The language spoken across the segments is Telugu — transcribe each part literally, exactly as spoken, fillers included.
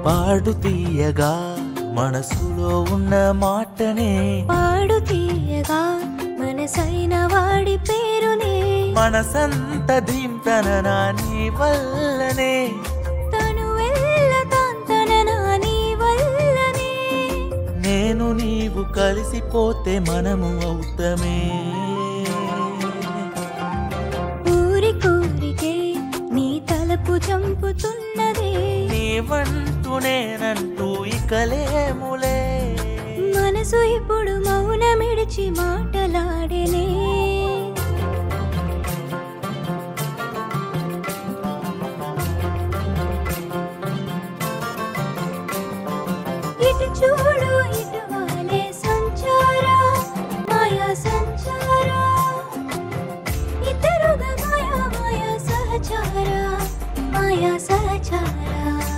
పాడు తీయగా మనసులో ఉన్న మాటనే పాడు తీయగా మనసైన వాడి పేరునే మనసంత ధీంతననా నీ వల్లనే తను వెళ్ళతాంతననా నీ వల్లనే నేను నీవు కలిసిపోతే మనము అవుతమే ఊరి కోరికే నీ తలపు చంపుతున్నదే నీవంటూ నేనంటూ ఇకలేములే మనసు ఇప్పుడు మౌనమిడిచి మాటలాడేనే ఇటు చూడు ఇటు వాలే సంచారా మాయా సంచారా ఇద్దరుగా మాయా మాయా సహచారా మాయా సహచారా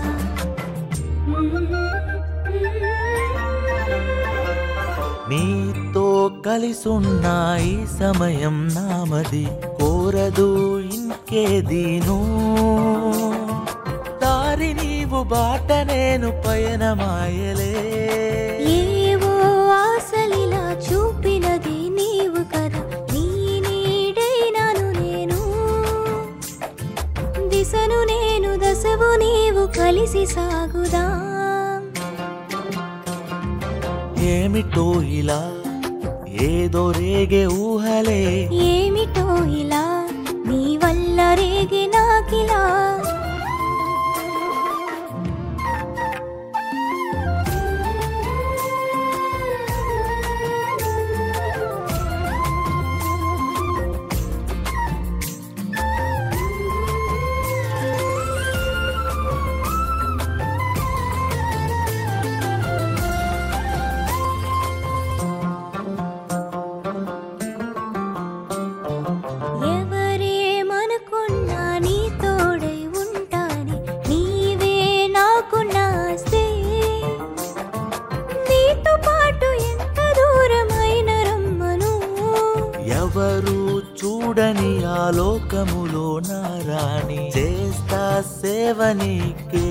నీతో కలిసున్న ఈ సమయం నామది కోరదు ఇంకేదీను దారి నీవు బాట నేను పయనమాయలే ఏవో ఆశలిలా చూపినది నీవు కదా నీ నీడైనాను నేను దిశను నేను దశవు నీవు కలిసి సాగుదా ఏమిటో ఇలా ఏదో రేగే ఊహలే ఏమిటో ఇలా నీ వల్ల రేగే నాకిలా ఎవరేమనుకున్నా నీ తోడై ఉంటాని నీవే నాకు నాస్తే నీతో పాటు ఎంత దూరమైన రమ్మను ఎవరు చూడని ఆ లోకములో నారాణి చేస్తా సేవ నీకే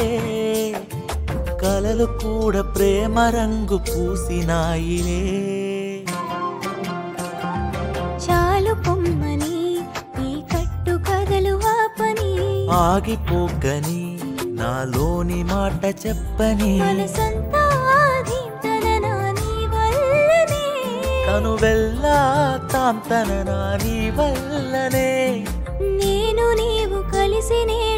కలలు కూడా ప్రేమ రంగు పూసినాయిలే చాలు పొమ్మని ఈ కట్టు కథలు ఆపని ఆగిపోకని నాలోని మాట చెప్పని మనసంతా ఆధీననా నీ వల్లనే తను వెళ్ళా తాంతననా నీ వల్లనే నేను నీవు కలిసి నే